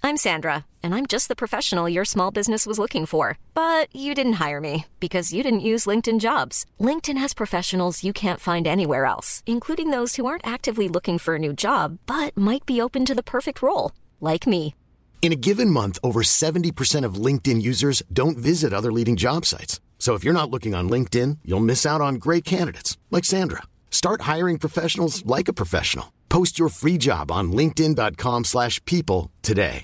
I'm Sandra, and I'm just the professional your small business was looking for. But you didn't hire me because you didn't use LinkedIn Jobs. LinkedIn has professionals you can't find anywhere else, including those who aren't actively looking for a new job, but might be open to the perfect role, like me. In a given month, over 70% of LinkedIn users don't visit other leading job sites. So if you're not looking on LinkedIn, you'll miss out on great candidates like Sandra. Start hiring professionals like a professional. Post your free job on linkedin.com/people today.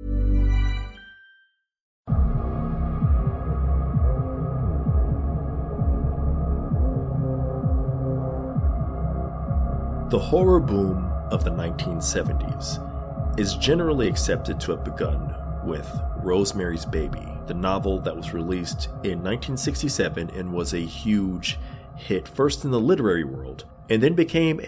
The horror boom of the 1970s is generally accepted to have begun with Rosemary's Baby, the novel that was released in 1967 and was a huge hit, first in the literary world, and then became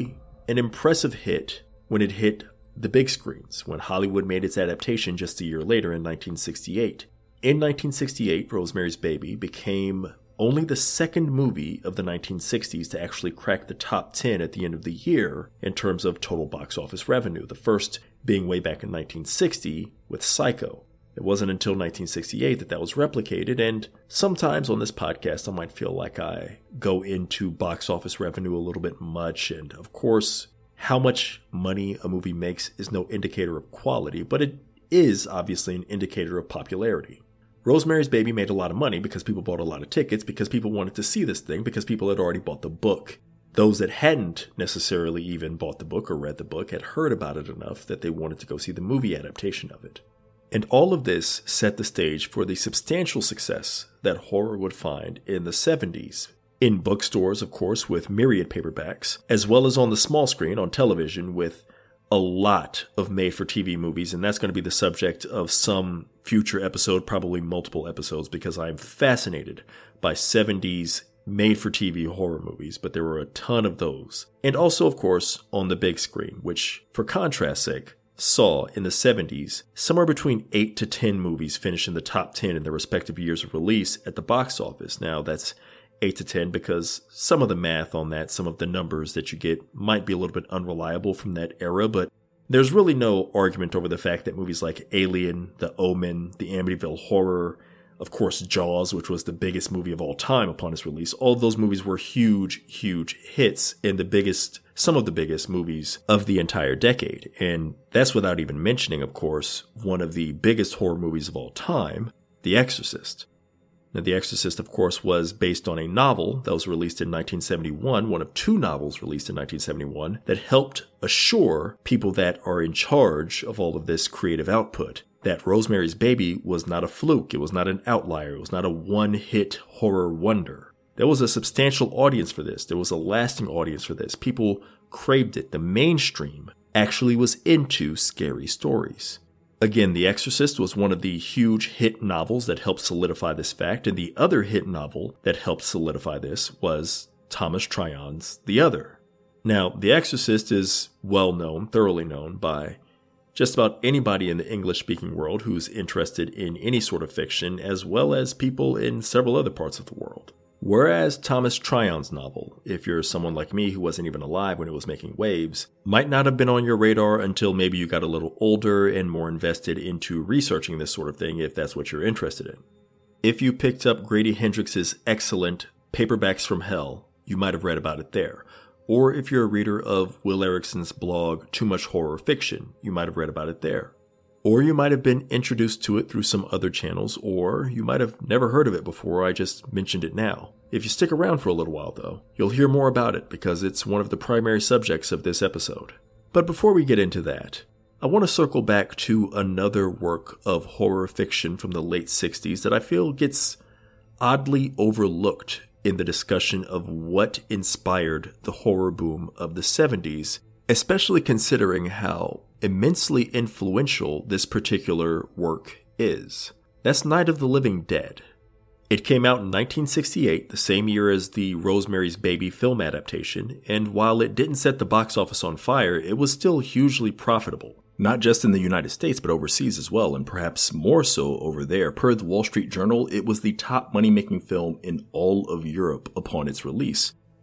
an impressive hit when it hit the big screens, when Hollywood made its adaptation just a year later in 1968. In 1968, Rosemary's Baby became only the second movie of the 1960s to actually crack the top 10 at the end of the year in terms of total box office revenue, the first being way back in 1960 with Psycho. It wasn't until 1968 that was replicated, and sometimes on this podcast I might feel like I go into box office revenue a little bit much, and of course, how much money a movie makes is no indicator of quality, but it is obviously an indicator of popularity. Rosemary's Baby made a lot of money because people bought a lot of tickets, because people wanted to see this thing, because people had already bought the book. Those that hadn't necessarily even bought the book or read the book had heard about it enough that they wanted to go see the movie adaptation of it. And all of this set the stage for the substantial success that horror would find in the 70s. In bookstores, of course, with myriad paperbacks, as well as on the small screen on television with a lot of made-for-TV movies, and that's going to be the subject of some future episode, probably multiple episodes, because I'm fascinated by 70s made-for-TV horror movies, but there were a ton of those. And also, of course, on the big screen, which, for contrast's sake, saw in the 70s somewhere between 8 to 10 movies finish in the top 10 in their respective years of release at the box office. Now, that's 8 to 10 because some of the math on that, some of the numbers that you get might be a little bit unreliable from that era, but there's really no argument over the fact that movies like Alien, The Omen, The Amityville Horror, of course Jaws, which was the biggest movie of all time upon its release, all of those movies were huge, huge hits and some of the biggest movies of the entire decade. And that's without even mentioning, of course, one of the biggest horror movies of all time, The Exorcist. Now, The Exorcist, of course, was based on a novel that was released in 1971, one of two novels released in 1971, that helped assure people that are in charge of all of this creative output that Rosemary's Baby was not a fluke, it was not an outlier, it was not a one-hit horror wonder. There was a substantial audience for this, there was a lasting audience for this. People craved it. The mainstream actually was into scary stories. Again, The Exorcist was one of the huge hit novels that helped solidify this fact, and the other hit novel that helped solidify this was Thomas Trion's The Other. Now, The Exorcist is well known, thoroughly known by just about anybody in the English-speaking world who's interested in any sort of fiction, as well as people in several other parts of the world. Whereas Thomas Trion's novel, if you're someone like me who wasn't even alive when it was making waves, might not have been on your radar until maybe you got a little older and more invested into researching this sort of thing, if that's what you're interested in. If you picked up Grady Hendrix's excellent Paperbacks from Hell, you might have read about it there. Or if you're a reader of Will Erickson's blog Too Much Horror Fiction, you might have read about it there. Or you might have been introduced to it through some other channels, or you might have never heard of it before, I just mentioned it now. If you stick around for a little while though, you'll hear more about it because it's one of the primary subjects of this episode. But before we get into that, I want to circle back to another work of horror fiction from the late 60s that I feel gets oddly overlooked in the discussion of what inspired the horror boom of the 70s, especially considering how immensely influential this particular work is. That's Night of the Living Dead. It came out in 1968, the same year as the Rosemary's Baby film adaptation, and while it didn't set the box office on fire, it was still hugely profitable. Not just in the United States, but overseas as well, and perhaps more so over there. Per the Wall Street Journal, it was the top money-making film in all of Europe upon its release.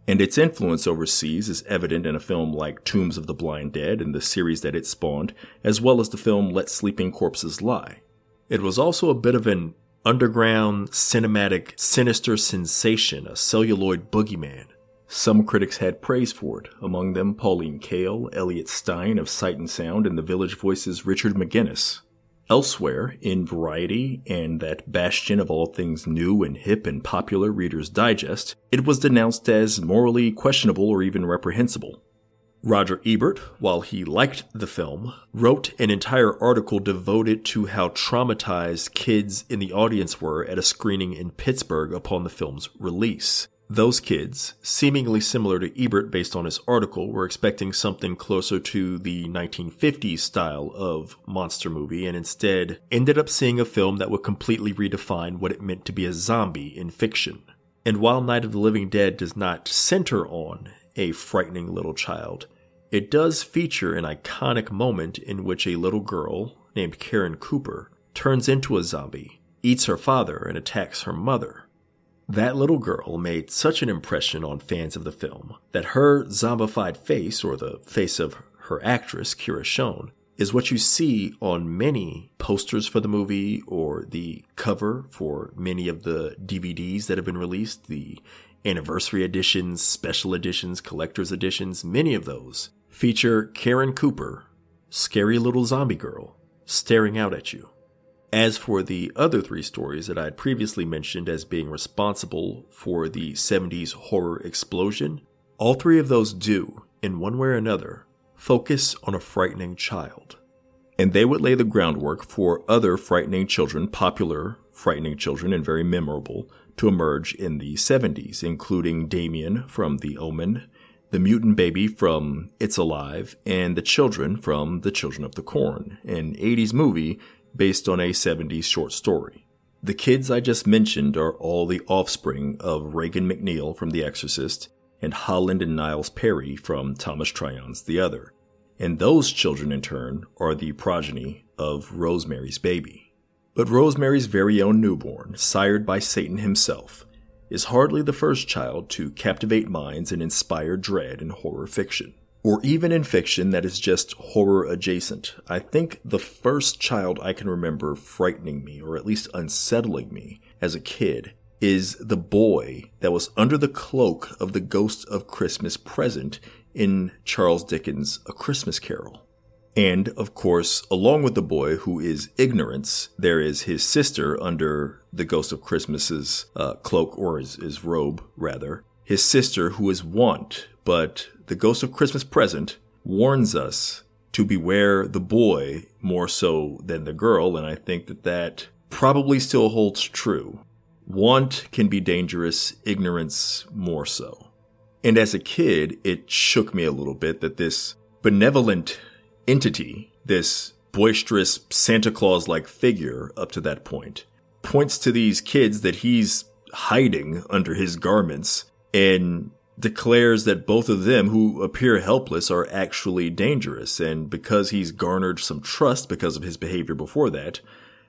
And its influence overseas is evident in a film like Tombs of the Blind Dead and the series that it spawned, as well as the film Let Sleeping Corpses Lie. It was also a bit of an underground, cinematic, sinister sensation, a celluloid boogeyman. Some critics had praise for it, among them Pauline Kael, Elliot Stein of Sight and Sound, and The Village Voice's Richard McGuinness. Elsewhere, in Variety and that bastion of all things new and hip and popular Reader's Digest, it was denounced as morally questionable or even reprehensible. Roger Ebert, while he liked the film, wrote an entire article devoted to how traumatized kids in the audience were at a screening in Pittsburgh upon the film's release. Those kids, seemingly similar to Ebert based on his article, were expecting something closer to the 1950s style of monster movie and instead ended up seeing a film that would completely redefine what it meant to be a zombie in fiction. And while Night of the Living Dead does not center on a frightening little child, it does feature an iconic moment in which a little girl named Karen Cooper turns into a zombie, eats her father, and attacks her mother. That little girl made such an impression on fans of the film that her zombified face, or the face of her actress, Kira Schoen, is what you see on many posters for the movie or the cover for many of the DVDs that have been released, the anniversary editions, special editions, collector's editions. Many of those feature Karen Cooper, scary little zombie girl, staring out at you. As for the other three stories that I had previously mentioned as being responsible for the 70s horror explosion, all three of those do, in one way or another, focus on a frightening child. And they would lay the groundwork for other frightening children, popular frightening children and very memorable, to emerge in the 70s, including Damien from The Omen, the mutant baby from It's Alive, and the children from The Children of the Corn, an 80s movie based on a 70s short story. The kids I just mentioned are all the offspring of Regan MacNeil from The Exorcist and Holland and Niles Perry from Thomas Tryon's The Other. And those children in turn are the progeny of Rosemary's Baby. But Rosemary's very own newborn, sired by Satan himself, is hardly the first child to captivate minds and inspire dread in horror fiction. Or even in fiction that is just horror adjacent. I think the first child I can remember frightening me, or at least unsettling me as a kid, is the boy that was under the cloak of the Ghost of Christmas Present in Charles Dickens' A Christmas Carol. And, of course, along with the boy who is Ignorance, there is his sister under the Ghost of Christmas's cloak, or his robe, rather. His sister who is Want, but the Ghost of Christmas Present warns us to beware the boy more so than the girl, and I think that probably still holds true. Want can be dangerous, ignorance more so. And as a kid, it shook me a little bit that this benevolent entity, this boisterous Santa Claus-like figure up to that point, points to these kids that he's hiding under his garments and declares that both of them, who appear helpless, are actually dangerous. And because he's garnered some trust because of his behavior before that,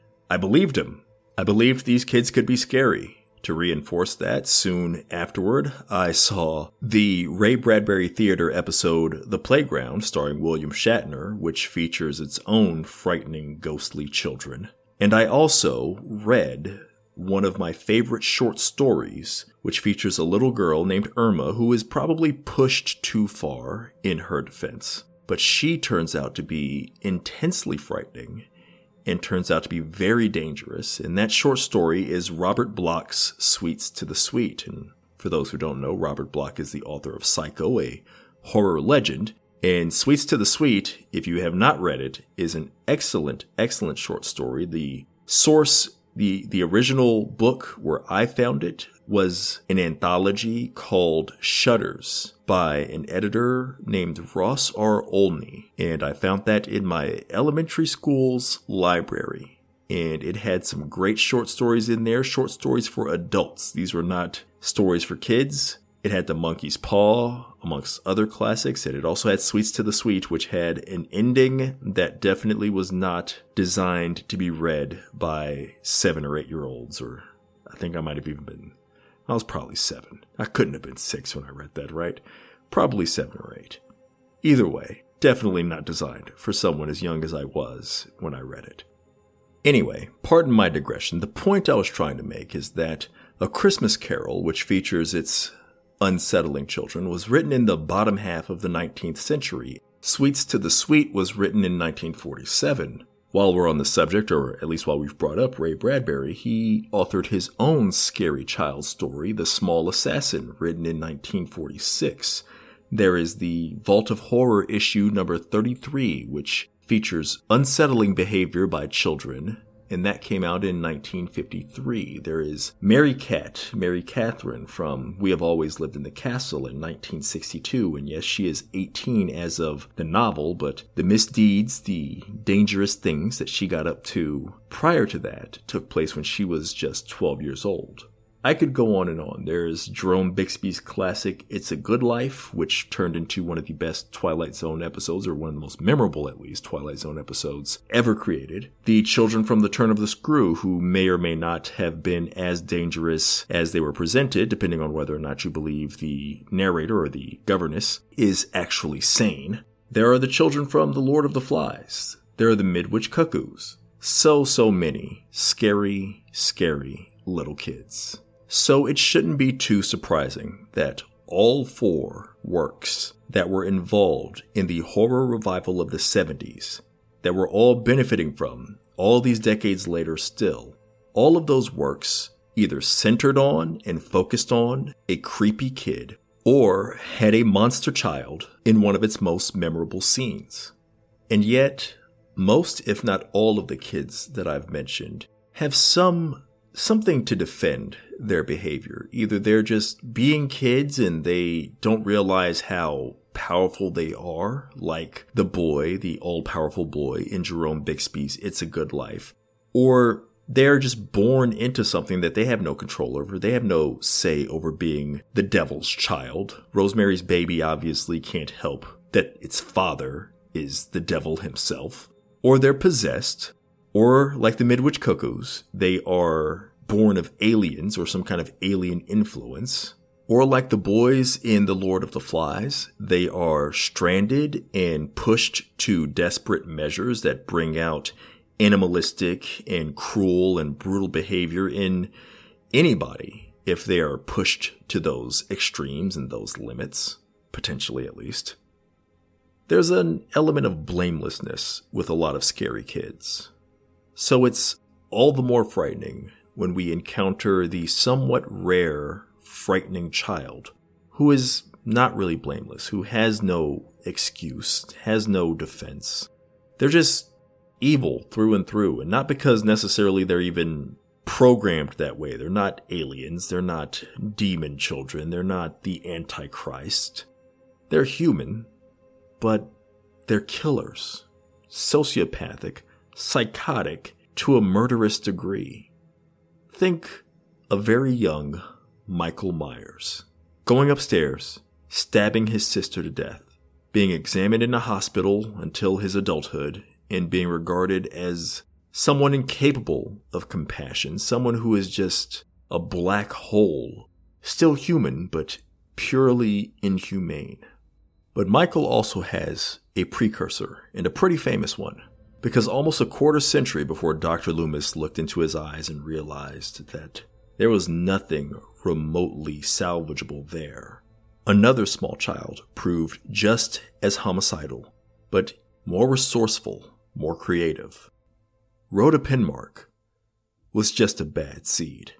I believed him. I believed these kids could be scary. To reinforce that, soon afterward, I saw the Ray Bradbury Theater episode The Playground, starring William Shatner, which features its own frightening ghostly children. And I also read one of my favorite short stories, which features a little girl named Irma who is probably pushed too far in her defense. But she turns out to be intensely frightening and turns out to be very dangerous. And that short story is Robert Bloch's Sweets to the Sweet. And for those who don't know, Robert Bloch is the author of Psycho, a horror legend. And Sweets to the Sweet, if you have not read it, is an excellent, excellent short story. The source, the original book where I found it was an anthology called Shudders by an editor named Ross R. Olney. And I found that in my elementary school's library. And it had some great short stories in there, short stories for adults. These were not stories for kids. It had The Monkey's Paw, amongst other classics, and it also had Sweets to the Sweet, which had an ending that definitely was not designed to be read by 7 or 8 year olds, or I think I might have even been I was probably 7. I couldn't have been 6 when I read that, right? Probably 7 or 8. Either way, definitely not designed for someone as young as I was when I read it. Anyway, pardon my digression. The point I was trying to make is that A Christmas Carol, which features its unsettling children, was written in the bottom half of the 19th century. Sweets to the Sweet was written in 1947. While we're on the subject, or at least while we've brought up Ray Bradbury, he authored his own scary child story, The Small Assassin, written in 1946. There is the Vault of Horror issue number 33, which features unsettling behavior by children, and that came out in 1953. There is Mary Catherine from We Have Always Lived in the Castle in 1962, and yes, she is 18 as of the novel, but the misdeeds, the dangerous things that she got up to prior to that took place when she was just 12 years old. I could go on and on. There's Jerome Bixby's classic It's a Good Life, which turned into one of the best Twilight Zone episodes, or one of the most memorable, at least, Twilight Zone episodes ever created. The children from The Turn of the Screw, who may or may not have been as dangerous as they were presented, depending on whether or not you believe the narrator or the governess is actually sane. There are the children from The Lord of the Flies. There are the Midwich Cuckoos. So many scary little kids. So it shouldn't be too surprising that all 4 works that were involved in the horror revival of the 70s, that we're all benefiting from all these decades later still, all of those works either centered on and focused on a creepy kid or had a monster child in one of its most memorable scenes. And yet, most, if not all, of the kids that I've mentioned have something to defend their behavior. Either they're just being kids and they don't realize how powerful they are, like the boy, the all-powerful boy in Jerome Bixby's It's a Good Life, or they're just born into something that they have no control over. They have no say over being the devil's child. Rosemary's Baby obviously can't help that its father is the devil himself. Or they're possessed, or like the Midwich Cuckoos, they are born of aliens or some kind of alien influence. Or like the boys in The Lord of the Flies, they are stranded and pushed to desperate measures that bring out animalistic and cruel and brutal behavior in anybody if they are pushed to those extremes and those limits, potentially at least. There's an element of blamelessness with a lot of scary kids. So it's all the more frightening when we encounter the somewhat rare, frightening child who is not really blameless, who has no excuse, has no defense. They're just evil through and through, and not because necessarily they're even programmed that way. They're not aliens, they're not demon children, they're not the Antichrist. They're human, but they're killers, sociopathic, psychotic to a murderous degree. Think a very young Michael Myers going upstairs, stabbing his sister to death, being examined in a hospital until his adulthood, and being regarded as someone incapable of compassion, someone who is just a black hole, still human, but purely inhumane. But Michael also has a precursor, and a pretty famous one, because almost a quarter century before Dr. Loomis looked into his eyes and realized that there was nothing remotely salvageable there, another small child proved just as homicidal, but more resourceful, more creative. Rhoda Penmark was just a bad seed.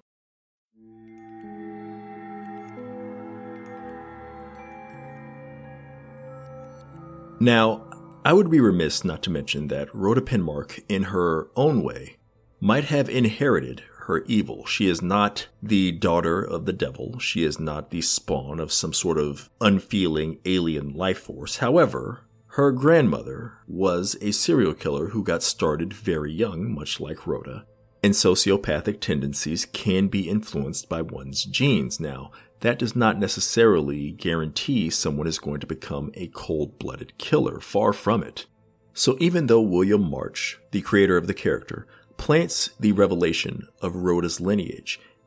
Now, I would be remiss not to mention that Rhoda Penmark, in her own way, might have inherited her evil. She is not the daughter of the devil. She is not the spawn of some sort of unfeeling alien life force. However, her grandmother was a serial killer who got started very young, much like Rhoda, and sociopathic tendencies can be influenced by one's genes. Now, that does not necessarily guarantee someone is going to become a cold-blooded killer. Far from it. So even though William March, the creator of the character, plants the revelation of Rhoda's lineage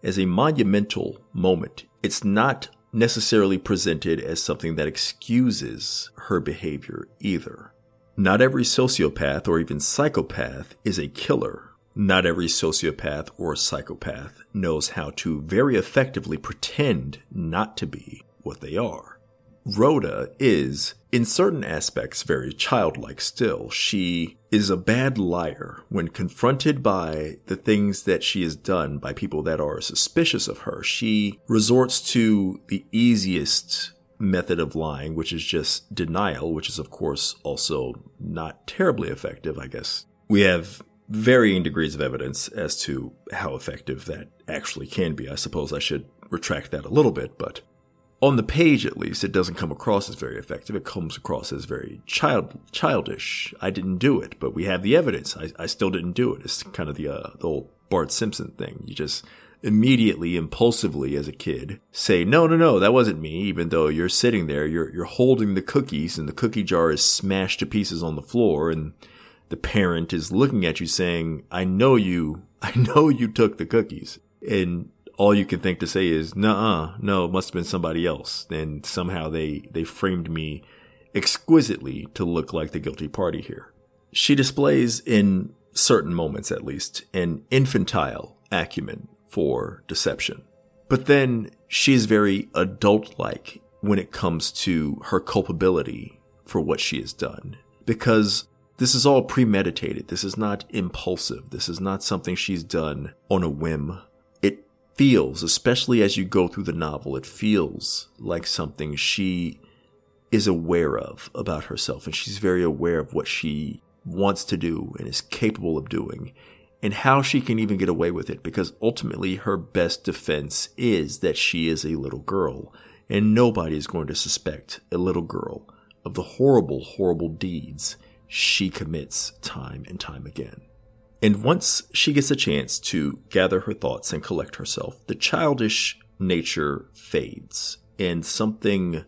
as a monumental moment. It's not necessarily presented as something that excuses her behavior either. Not every sociopath or even psychopath is a killer. Not every sociopath or psychopath knows how to very effectively pretend not to be what they are. Rhoda is, in certain aspects, very childlike still. She is a bad liar. When confronted by the things that she has done by people that are suspicious of her, she resorts to the easiest method of lying, which is just denial, which is, of course, also not terribly effective, I guess. We have varying degrees of evidence as to how effective that actually can be. I suppose I should retract that a little bit, but on the page, at least, it doesn't come across as very effective. It comes across as very childish. I didn't do it, but we have the evidence. I still didn't do it. It's kind of the old Bart Simpson thing. You just immediately, impulsively, as a kid, say, no, that wasn't me, even though you're sitting there, you're holding the cookies, and the cookie jar is smashed to pieces on the floor, and the parent is looking at you saying, I know you took the cookies. And all you can think to say is, no, it must have been somebody else. And somehow they framed me exquisitely to look like the guilty party here. She displays, in certain moments at least, an infantile acumen for deception. But then she's very adult-like when it comes to her culpability for what she has done. Because this is all premeditated. This is not impulsive. This is not something she's done on a whim. It feels, especially as you go through the novel, it feels like something she is aware of about herself. And she's very aware of what she wants to do and is capable of doing, and how she can even get away with it, because ultimately her best defense is that she is a little girl, and nobody is going to suspect a little girl of the horrible, horrible deeds she commits time and time again. And once she gets a chance to gather her thoughts and collect herself, the childish nature fades, and something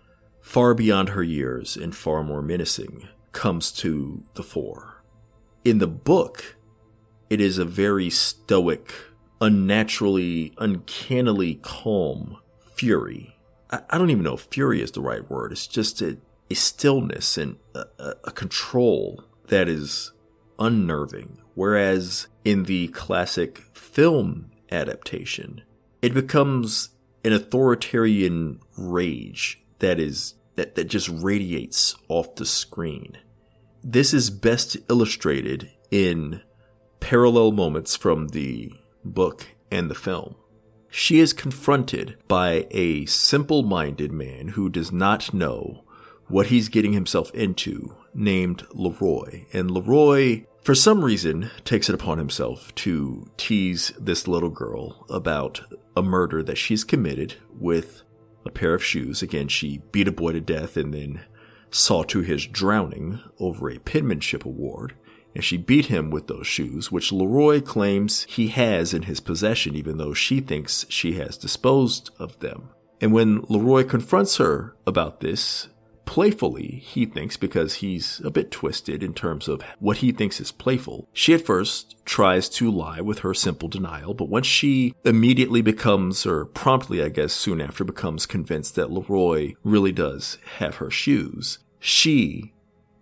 far beyond her years and far more menacing comes to the fore. In the book, it is a very stoic, unnaturally, uncannily calm fury. I don't even know if fury is the right word. It's just a stillness and a control that is unnerving. Whereas in the classic film adaptation, it becomes an authoritarian rage that just radiates off the screen. This is best illustrated in parallel moments from the book and the film. She is confronted by a simple-minded man who does not know what he's getting himself into, named Leroy. And Leroy, for some reason, takes it upon himself to tease this little girl about a murder that she's committed with a pair of shoes. Again, she beat a boy to death and then saw to his drowning over a penmanship award. And she beat him with those shoes, which Leroy claims he has in his possession, even though she thinks she has disposed of them. And when Leroy confronts her about this, playfully, he thinks, because he's a bit twisted in terms of what he thinks is playful, she at first tries to lie with her simple denial, but once she immediately becomes, or promptly, I guess, soon after, becomes convinced that Leroy really does have her shoes, she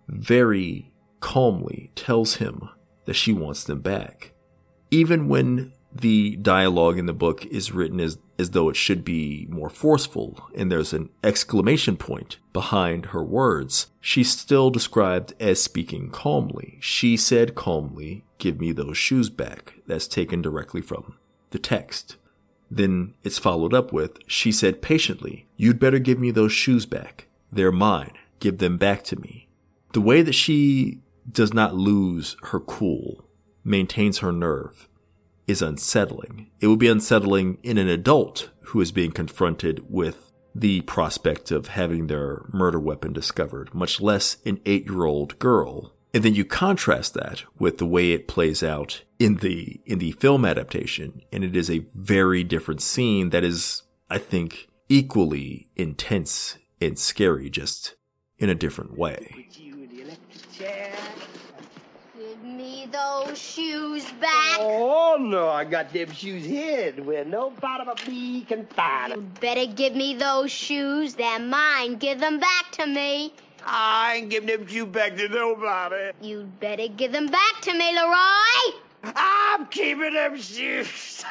very calmly tells him that she wants them back. Even when the dialogue in the book is written as though it should be more forceful, and there's an exclamation point behind her words, she's still described as speaking calmly. She said calmly, "Give me those shoes back." That's taken directly from the text. Then it's followed up with, she said patiently, "You'd better give me those shoes back. They're mine. Give them back to me." The way that she does not lose her cool, maintains her nerve, is unsettling. It would be unsettling in an adult who is being confronted with the prospect of having their murder weapon discovered, much less an 8-year-old girl. And then you contrast that with the way it plays out in the film adaptation, and it is a very different scene that is, I think, equally intense and scary, just in a different way. Give me me those shoes back? Oh, no, I got them shoes hid where nobody but me can find them. You'd better give me those shoes. They're mine. Give them back to me. I ain't giving them shoes back to nobody. You'd better give them back to me, Leroy. I'm keeping them shoes.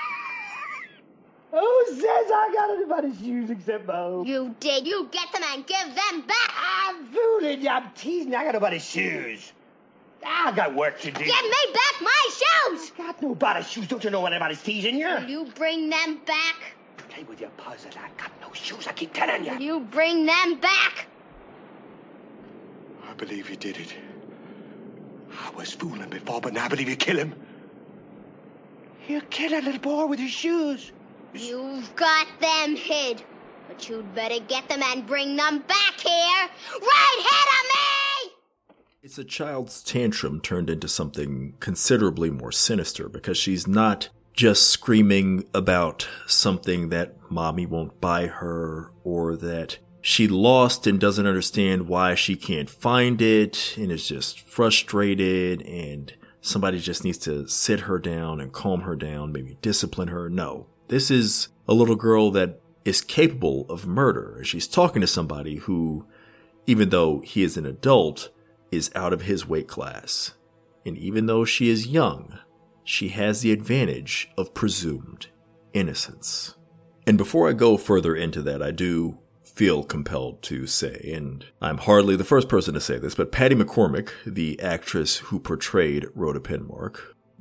Who says I got anybody's shoes except my own? You did. You get them and give them back. I'm fooling you. I'm teasing. I got nobody's shoes. I got work to do. Give me back my shoes. I got nobody's shoes. Don't you know when anybody's teasing you? Will you bring them back? Play with your puzzle. I got no shoes. I keep telling you. Will you bring them back? I believe you did it. I was fooling before, but now I believe you kill him. You kill that little boy with his shoes. You've got them hid. But you'd better get them and bring them back here. Right ahead of me! It's a child's tantrum turned into something considerably more sinister because she's not just screaming about something that mommy won't buy her or that she lost and doesn't understand why she can't find it and is just frustrated and somebody just needs to sit her down and calm her down, maybe discipline her. No, this is a little girl that is capable of murder. She's talking to somebody who, even though he is an adult, is out of his weight class. And even though she is young, she has the advantage of presumed innocence. And before I go further into that, I do feel compelled to say, and I'm hardly the first person to say this, but Patty McCormack, the actress who portrayed Rhoda Penmark,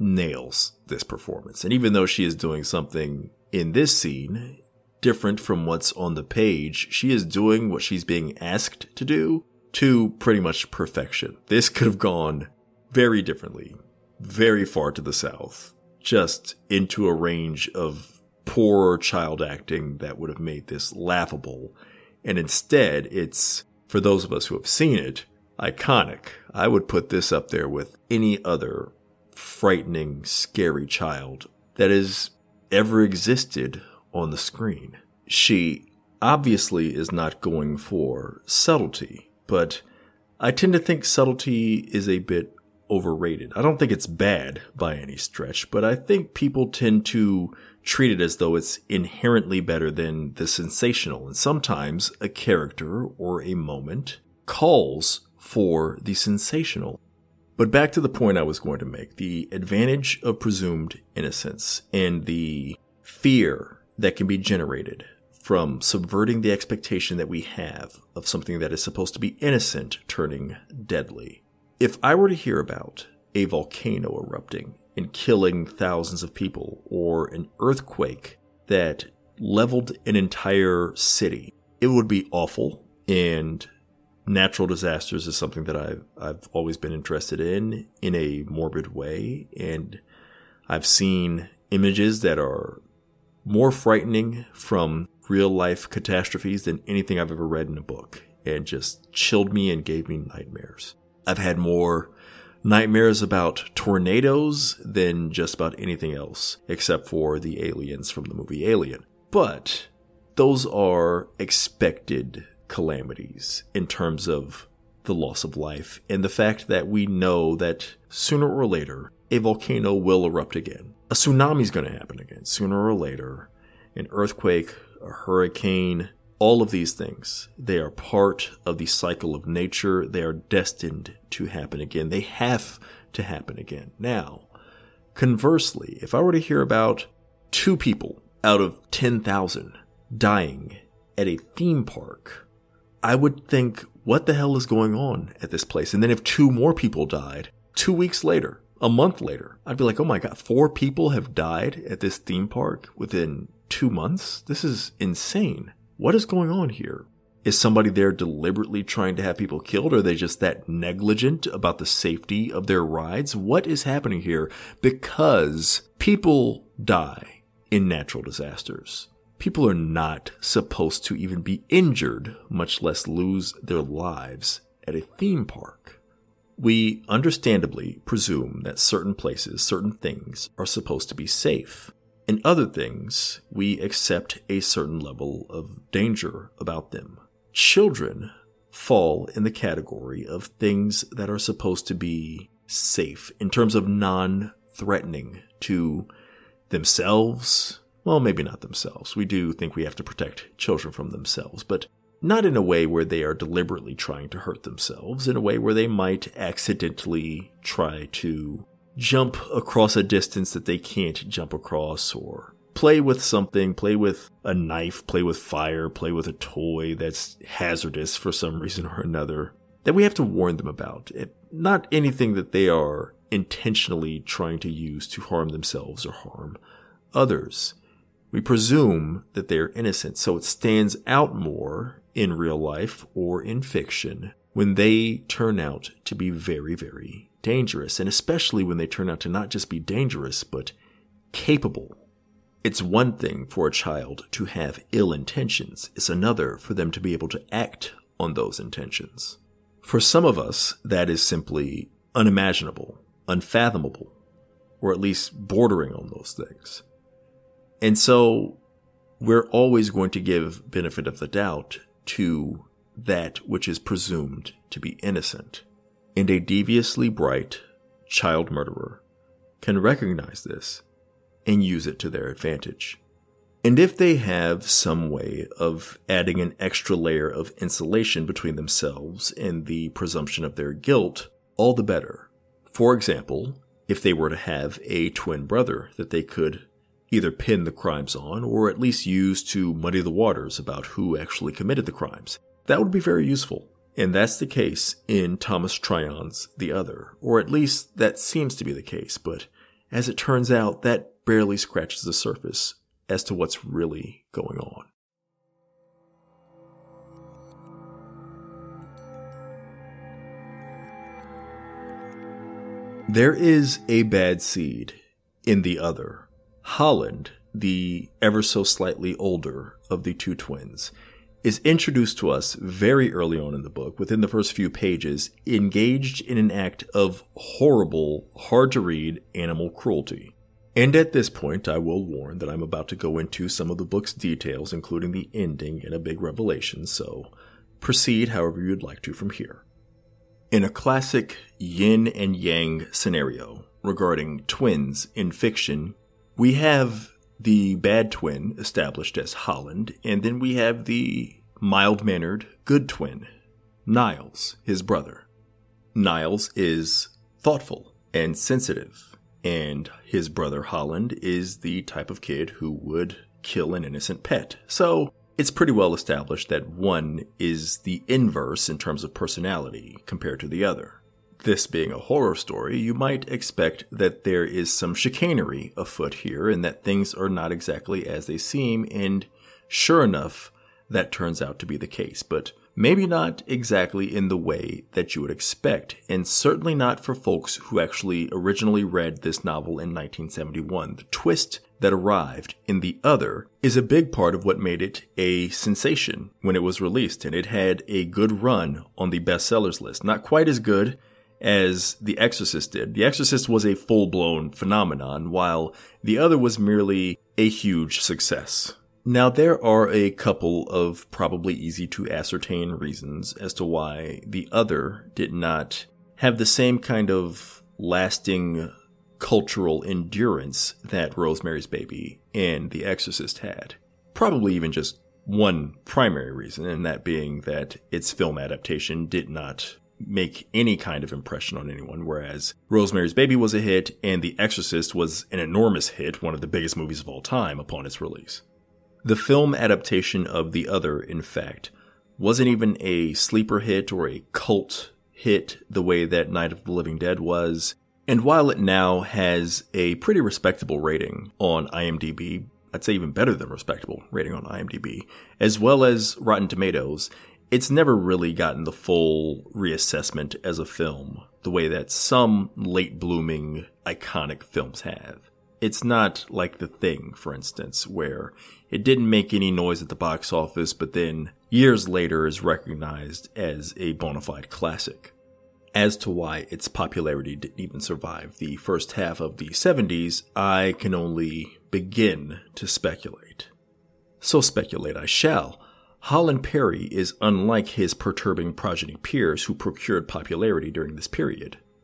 nails this performance. And even though she is doing something in this scene different from what's on the page, she is doing what she's being asked to do to pretty much perfection. This could have gone very differently, very far to the south, just into a range of poor child acting that would have made this laughable. And instead, it's, for those of us who have seen it, iconic. I would put this up there with any other frightening, scary child that has ever existed on the screen. She obviously is not going for subtlety, but I tend to think subtlety is a bit overrated. I don't think it's bad by any stretch, but I think people tend to treat it as though it's inherently better than the sensational. And sometimes a character or a moment calls for the sensational. But back to the point I was going to make, the advantage of presumed innocence and the fear that can be generated from subverting the expectation that we have of something that is supposed to be innocent turning deadly. If I were to hear about a volcano erupting and killing thousands of people, or an earthquake that leveled an entire city, it would be awful. And natural disasters is something that I've always been interested in a morbid way. And I've seen images that are more frightening from real life catastrophes than anything I've ever read in a book, and just chilled me and gave me nightmares. I've had more nightmares about tornadoes than just about anything else, except for the aliens from the movie Alien. But those are expected calamities in terms of the loss of life and the fact that we know that sooner or later a volcano will erupt again. A tsunami is going to happen again sooner or later. An earthquake, a hurricane, all of these things, they are part of the cycle of nature. They are destined to happen again. They have to happen again. Now, conversely, if I were to hear about 2 people out of 10,000 dying at a theme park, I would think, what the hell is going on at this place? And then if 2 more people died 2 weeks later, a month later, I'd be like, oh my God, 4 people have died at this theme park within 2 months? This is insane. What is going on here? Is somebody there deliberately trying to have people killed? Or are they just that negligent about the safety of their rides? What is happening here? Because people die in natural disasters. People are not supposed to even be injured, much less lose their lives at a theme park. We understandably presume that certain places, certain things are supposed to be safe. In other things, we accept a certain level of danger about them. Children fall in the category of things that are supposed to be safe, in terms of non-threatening to themselves. Well, maybe not themselves. We do think we have to protect children from themselves, but not in a way where they are deliberately trying to hurt themselves, in a way where they might accidentally try to jump across a distance that they can't jump across, or play with something, play with a knife, play with fire, play with a toy that's hazardous for some reason or another, that we have to warn them about. Not anything that they are intentionally trying to use to harm themselves or harm others. We presume that they are innocent, so it stands out more in real life or in fiction when they turn out to be very, very dangerous, and especially when they turn out to not just be dangerous, but capable. It's one thing for a child to have ill intentions. It's another for them to be able to act on those intentions. For some of us, that is simply unimaginable, unfathomable, or at least bordering on those things. And so we're always going to give benefit of the doubt to that which is presumed to be innocent. And a deviously bright child murderer can recognize this and use it to their advantage. And if they have some way of adding an extra layer of insulation between themselves and the presumption of their guilt, all the better. For example, if they were to have a twin brother that they could either pin the crimes on or at least use to muddy the waters about who actually committed the crimes, that would be very useful. And that's the case in Thomas Tryon's The Other, or at least that seems to be the case, but as it turns out, that barely scratches the surface as to what's really going on. There is a bad seed in The Other. Holland, the ever so slightly older of the two twins, is introduced to us very early on in the book, within the first few pages, engaged in an act of horrible, hard-to-read animal cruelty. And at this point, I will warn that I'm about to go into some of the book's details, including the ending and a big revelation, so proceed however you'd like to from here. In a classic yin and yang scenario regarding twins in fiction, we have the bad twin established as Holland, and then we have the mild-mannered good twin, Niles, his brother. Niles is thoughtful and sensitive, and his brother Holland is the type of kid who would kill an innocent pet. So it's pretty well established that one is the inverse in terms of personality compared to the other. This being a horror story, you might expect that there is some chicanery afoot here and that things are not exactly as they seem, and sure enough, that turns out to be the case, but maybe not exactly in the way that you would expect, and certainly not for folks who actually originally read this novel in 1971. The twist that arrived in The Other is a big part of what made it a sensation when it was released, and it had a good run on the bestsellers list. Not quite as good as The Exorcist did. The Exorcist was a full-blown phenomenon, while The Other was merely a huge success. Now, there are a couple of probably easy-to-ascertain reasons as to why The Other did not have the same kind of lasting cultural endurance that Rosemary's Baby and The Exorcist had. Probably even just one primary reason, and that being that its film adaptation did not make any kind of impression on anyone, whereas Rosemary's Baby was a hit and The Exorcist was an enormous hit, one of the biggest movies of all time upon its release. The film adaptation of The Other, in fact, wasn't even a sleeper hit or a cult hit the way that Night of the Living Dead was, and while it now has a pretty respectable rating on IMDb, I'd say even better than respectable rating on IMDb, as well as Rotten Tomatoes, it's never really gotten the full reassessment as a film, the way that some late-blooming, iconic films have. It's not like The Thing, for instance, where it didn't make any noise at the box office, but then years later is recognized as a bona fide classic. As to why its popularity didn't even survive the first half of the 70s, I can only begin to speculate. So speculate I shall. Holland Perry is unlike his perturbing progeny peers who procured popularity during this period.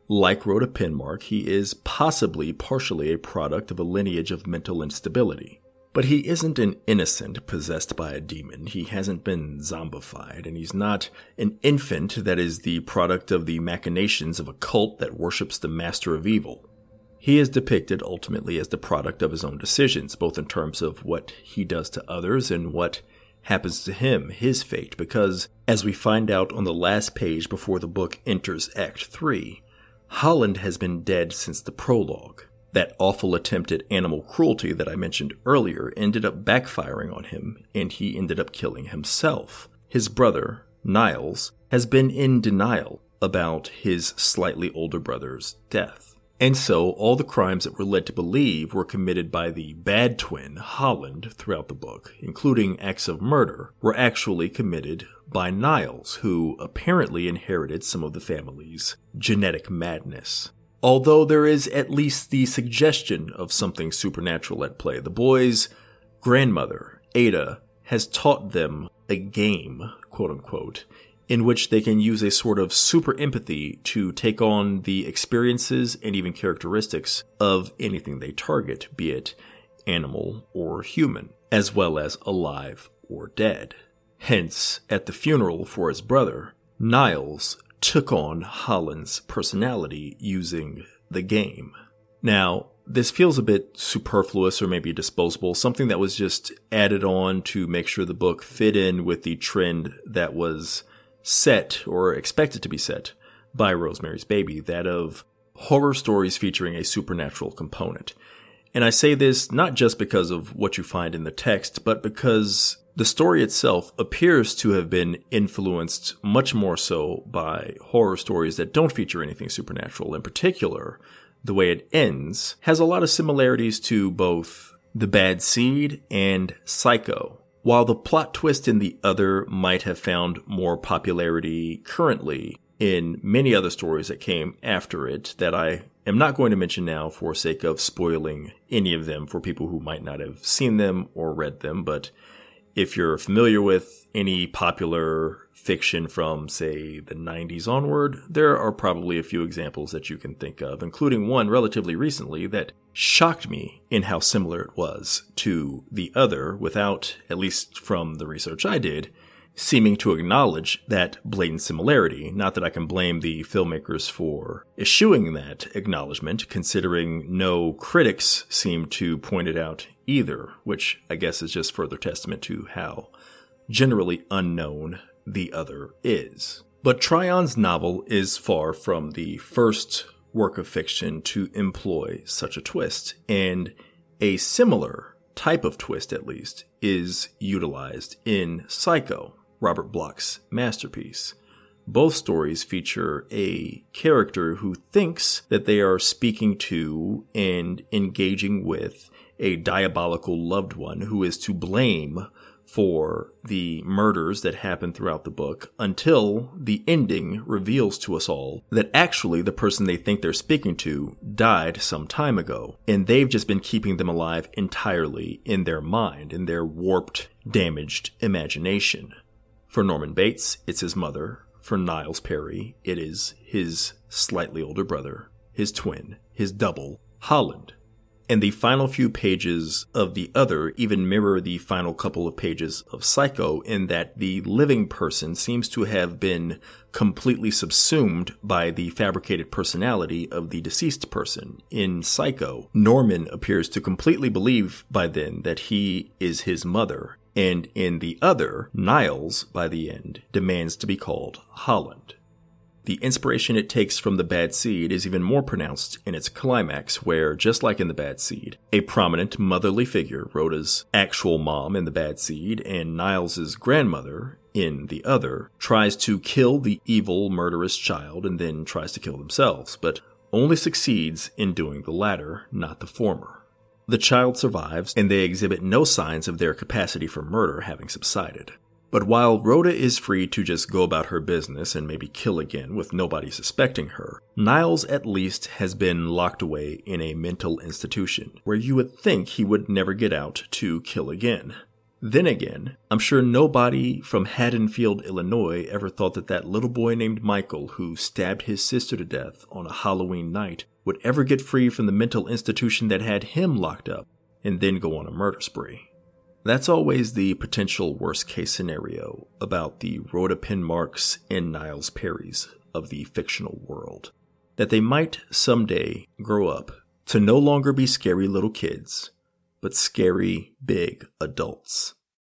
like Rhoda Penmark, he is possibly partially a product of a lineage of mental instability. But he isn't an innocent possessed by a demon. He hasn't been zombified, and he's not an infant that is the product of the machinations of a cult that worships the master of evil. He is depicted ultimately as the product of his own decisions, both in terms of what he does to others and what happens to him, his fate, because, as we find out on the last page before the book enters Act 3, Holland has been dead since the prologue. That awful attempt at animal cruelty that I mentioned earlier ended up backfiring on him, and he ended up killing himself. His brother, Niles, has been in denial about his slightly older brother's death. And so all the crimes that we're led to believe were committed by the bad twin, Holland, throughout the book, including acts of murder, were actually committed by Niles, who apparently inherited some of the family's genetic madness. Although there is at least the suggestion of something supernatural at play. The boys' grandmother, Ada, has taught them a game, quote-unquote, in which they can use a sort of super empathy to take on the experiences and even characteristics of anything they target, be it animal or human, as well as alive or dead. Hence, at the funeral for his brother, Niles took on Holland's personality using the game. Now, this feels a bit superfluous or maybe disposable, something that was just added on to make sure the book fit in with the trend that was set or expected to be set by Rosemary's Baby, that of horror stories featuring a supernatural component. And I say this not just because of what you find in the text, but because the story itself appears to have been influenced much more so by horror stories that don't feature anything supernatural. In particular, the way it ends has a lot of similarities to both The Bad Seed and Psycho. While the plot twist in The Other might have found more popularity currently in many other stories that came after it that I am not going to mention now for sake of spoiling any of them for people who might not have seen them or read them, but if you're familiar with any popular fiction from, say, the 90s onward, there are probably a few examples that you can think of, including one relatively recently that shocked me in how similar it was to The Other without, at least from the research I did, seeming to acknowledge that blatant similarity. Not that I can blame the filmmakers for eschewing that acknowledgement, considering no critics seem to point it out either, which I guess is just further testament to how generally unknown The Other is. But Tryon's novel is far from the first work of fiction to employ such a twist, and a similar type of twist, at least, is utilized in Psycho, Robert Bloch's masterpiece. Both stories feature a character who thinks that they are speaking to and engaging with a diabolical loved one who is to blame for the murders that happen throughout the book, until the ending reveals to us all that actually the person they think they're speaking to died some time ago, and they've just been keeping them alive entirely in their mind, in their warped, damaged imagination. For Norman Bates, it's his mother. For Niles Perry, it is his slightly older brother, his twin, his double, Holland. And the final few pages of The Other even mirror the final couple of pages of Psycho, in that the living person seems to have been completely subsumed by the fabricated personality of the deceased person. In Psycho, Norman appears to completely believe by then that he is his mother. And in The Other, Niles, by the end, demands to be called Holland. The inspiration it takes from The Bad Seed is even more pronounced in its climax, where, just like in The Bad Seed, a prominent motherly figure, Rhoda's actual mom in The Bad Seed, and Niles' grandmother in The Other, tries to kill the evil, murderous child and then tries to kill themselves, but only succeeds in doing the latter, not the former. The child survives, and they exhibit no signs of their capacity for murder having subsided. But while Rhoda is free to just go about her business and maybe kill again with nobody suspecting her, Niles at least has been locked away in a mental institution, where you would think he would never get out to kill again. Then again, I'm sure nobody from Haddonfield, Illinois ever thought that that little boy named Michael who stabbed his sister to death on a Halloween night would ever get free from the mental institution that had him locked up and then go on a murder spree. That's always the potential worst-case scenario about the Rhoda Penmarks and Niles Perrys of the fictional world. That they might someday grow up to no longer be scary little kids, but scary big adults.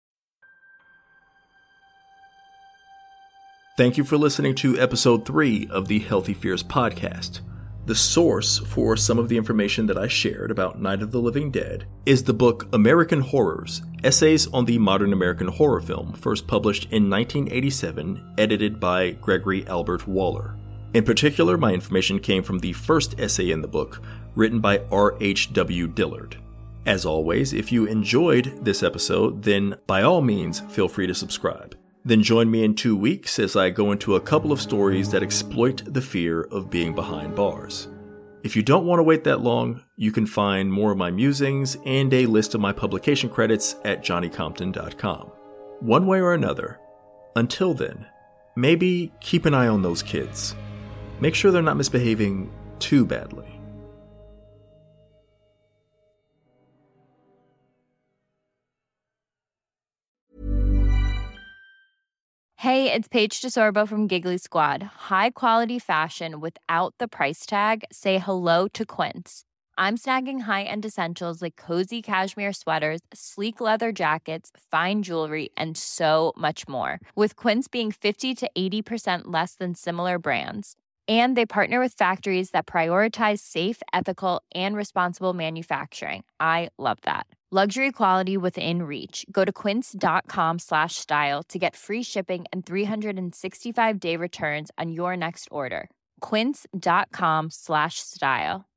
Thank you for listening to episode 3 of the Healthy Fears podcast. The source for some of the information that I shared about Night of the Living Dead is the book American Horrors, Essays on the Modern American Horror Film, first published in 1987, edited by Gregory Albert Waller. In particular, my information came from the first essay in the book, written by R.H.W. Dillard. As always, if you enjoyed this episode, then by all means feel free to subscribe. Then join me in 2 weeks as I go into a couple of stories that exploit the fear of being behind bars. If you don't want to wait that long, you can find more of my musings and a list of my publication credits at johnnycompton.com. One way or another, until then, maybe keep an eye on those kids. Make sure they're not misbehaving too badly. Hey, it's Paige DeSorbo from Giggly Squad. High quality fashion without the price tag. Say hello to Quince. I'm snagging high-end essentials like cozy cashmere sweaters, sleek leather jackets, fine jewelry, and so much more. With Quince being 50 to 80% less than similar brands. And they partner with factories that prioritize safe, ethical, and responsible manufacturing. I love that. Luxury quality within reach. Go to quince.com/style to get free shipping and 365-day returns on your next order. Quince.com/style.